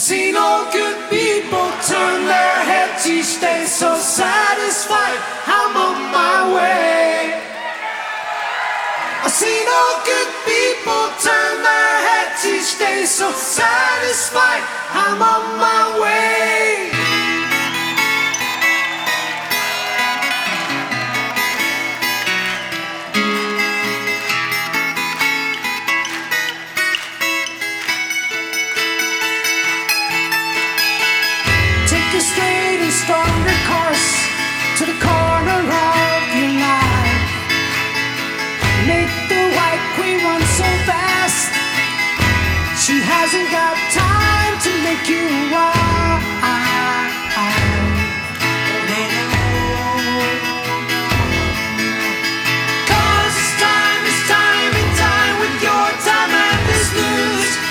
seen all good people turn their heads each day, so satisfied I'm on my way. I've seen all good people turn their heads each day, so satisfied I'm on my way. Take a straight and stronger course to the corner of your life. Make the white queen run so fast, she hasn't got time to make you wild.